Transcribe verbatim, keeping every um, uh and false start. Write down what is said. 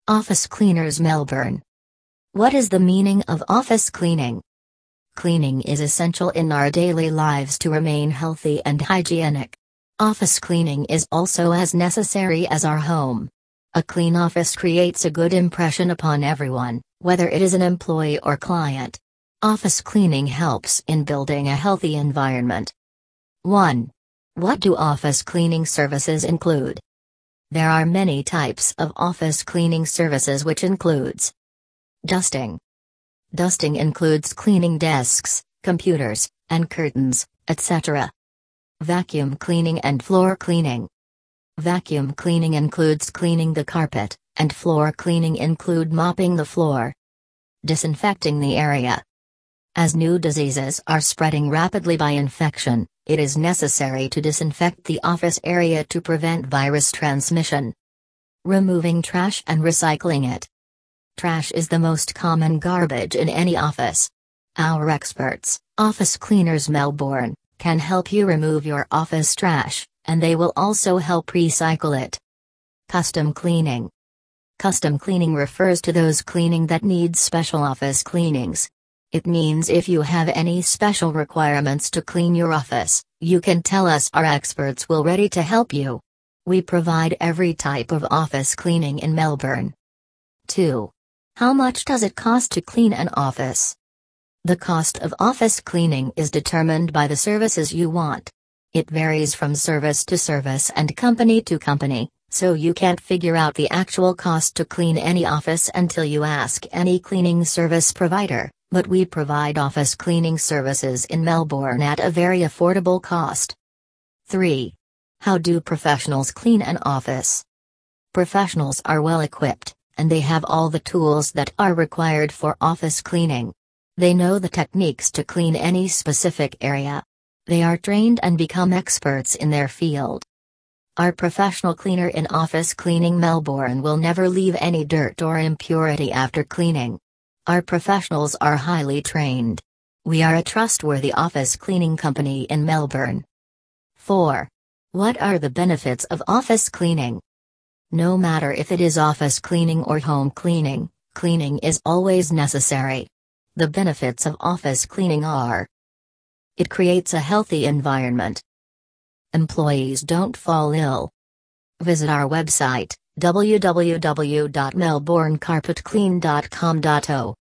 Office Cleaners Melbourne. What is the meaning of office cleaning? Cleaning is essential in our daily lives to remain healthy and hygienic. Office cleaning is also as necessary as our home. A clean office creates a good impression upon everyone, whether it is an employee or client. Office cleaning helps in building a healthy environment. one. What do office cleaning services include? There are many types of office cleaning services, which includes dusting. Dusting includes cleaning desks, computers, and curtains, et cetera. Vacuum cleaning and floor cleaning. Vacuum cleaning includes cleaning the carpet, and floor cleaning include mopping the floor. Disinfecting the area. As new diseases are spreading rapidly by infection, it is necessary to disinfect the office area to prevent virus transmission. Removing trash and recycling it. Trash is the most common garbage in any office. Our experts, Office Cleaners Melbourne, can help you remove your office trash, and they will also help recycle it. Custom cleaning. Custom cleaning refers to those cleaning that needs special office cleanings. It means if you have any special requirements to clean your office, you can tell us. Our experts will ready to help you. We provide every type of office cleaning in Melbourne. two. How much does it cost to clean an office? The cost of office cleaning is determined by the services you want. It varies from service to service and company to company, so you can't figure out the actual cost to clean any office until you ask any cleaning service provider. But we provide office cleaning services in Melbourne at a very affordable cost. three. How do professionals clean an office? Professionals are well equipped, and they have all the tools that are required for office cleaning. They know the techniques to clean any specific area. They are trained and become experts in their field. Our professional cleaner in Office Cleaning Melbourne will never leave any dirt or impurity after cleaning. Our professionals are highly trained. We are a trustworthy office cleaning company in Melbourne. four. What are the benefits of office cleaning? No matter if it is office cleaning or home cleaning, cleaning is always necessary. The benefits of office cleaning are: it creates a healthy environment. Employees don't fall ill. Visit our website, w w w dot melbourne carpet clean dot com dot a u.